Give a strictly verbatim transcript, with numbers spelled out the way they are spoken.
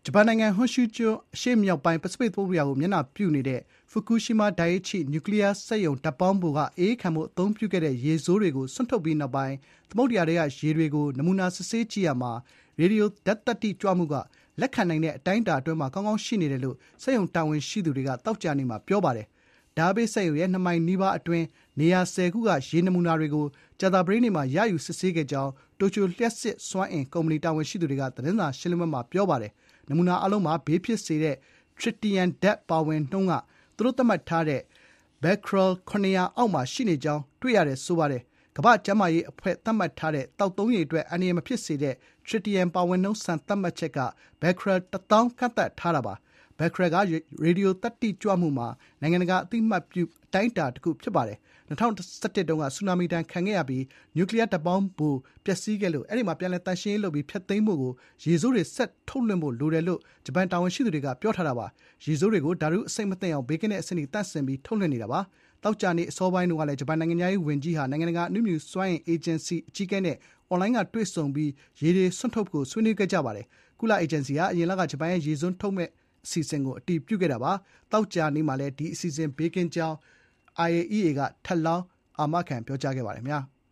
ဂျပန်နိုင်ငံဟွန်ရှူကျွန်းအရှေ့မြောက်ပိုင်းပစိဖိတ်သမုဒ္ဒရာကိုမျက်နှာပြုနေတဲ့ဖူကူရှီမာဒိုင်အိချိနျူကလ িয়ার စက်ရုံဓာတ်ပေါင်းဖိုကအေးခံမှုအသုံးပြုခဲ့တဲ့ရေဆိုးတွေကိုစွန့်ထုတ်ပြီးနောက်ပိုင်းသမုဒ္ဒရာတွေကရေတွေကိုနမူနာစစ်ဆေးကြည့်ရမှာရေဒီယိုဓာတ်သတ္တိကြွမှုကလက်ခံနိုင်တဲ့အတိုင်းအတာအတွင်းမှာကောင်းကောင်းရှိနေတယ်လို့စက်ရုံတာဝန်ရှိသူတွေကတောက်ကြနေမှာပြောပါတယ်။ဒါဘေးစက်ရုံရဲ့နှစ်မိုင်နီးပါးအတွင်းနေရာဆယ်ခုကရေနမူနာတွေကိုကြာသပတေးနေ့မှာရယူစစ်ဆေးခဲ့ကြောင်းတိုကျိုလျှပ်စစ်စွမ်းအင်ကုမ္ပဏီတာဝန်ရှိသူတွေကသတင်းစာရှင်းလင်းပွဲမှာပြောပါတယ်။နမူနာအလုံးမှာဘေးဖြစ်စေတဲ့ထရစ်တီယမ်ဓာတ်ပါဝင်နှုန်းကသူတို့သတ်မှတ်ထားတဲ့ဘက်ခရယ်ခုနှစ်ရာအောက်မှာရှိနေကြောင်းတွေ့ရတယ်ဆိုပါတယ်။ကမ္ဘာ့ကျန်းမာရေးအဖွဲ့သတ်မှတ်ထားတဲ့တောက်သုံးရည်အတွက်အန္တရာယ်မဖြစ်စေတဲ့ထရစ်တီယမ်ပါဝင်နှုန်းစံသတ်မှတ်ချက်ကဘက်ခရယ်တစ်သောင်းကန့်သတ်ထားတာပါ။ဘက်ခရယ်ကရေဒီယိုသတ္တိကြွမှုမှာနိုင်ငံတကာအသိအမှတ်ပြုအတိုင်းအတာတစ်ခုဖြစ်ပါတယ်။၂၀၁၁တုန်းကဆူနာမီဒဏ်ခံခဲ့ရပြီးနျူကလ িয়ার ဓာတ်ပေါင်းဖိုပျက်စီးခဲ့လို့အဲဒီမှာပြန်လည်သန့်ရှင်းရေးလုပ်ပြီးဖျက်သိမ်းဖို့ကိုရေဆိုးတွေဆက်ထုတ်လွှင့်ဖို့လိုတယ်လို့ဂျပန်တာဝန်ရှိသူတွေကပြောထားတာပါ။ရေဆိုးတွေကိုဓာတုအဆိပ်မသင့်အောင်ဘေးကင်းတဲ့အဆင့်အထိသန့်စင်ပြီးထုတ်လွှင့်နေတာပါ။သောကြာနေ့အစောပိုင်းတုန်းကလည်းဂျပန်နိုင်ငံသားရေးဝန်ကြီးဟာနိုင်ငံတကာအနုမြူစွမ်းအင်အေဂျင်စီအကြီးအကဲနဲ့အွန်လိုင်းကတွေ့ဆုံပြီးရေတွေစွန့်ထုတ်ဖို့ဆွေးနွေးခဲ့ကြပါတယ်။ကုလအေဂျင်စီကအရင်လကဂျပန်ရဲ့ရေစွန်းထုတ်မဲ့အစီအစဉ်ကိုအတည်ပြုခဲ့တာပါ။သောကြာနေ့မှာလည်းဒီအစီအစဉ်ဘေးကင်းကြောင်း အိုင်အေအီးအေ ကထပ်လောင်းအာမခံပြောကြားခဲ့ပါတယ်။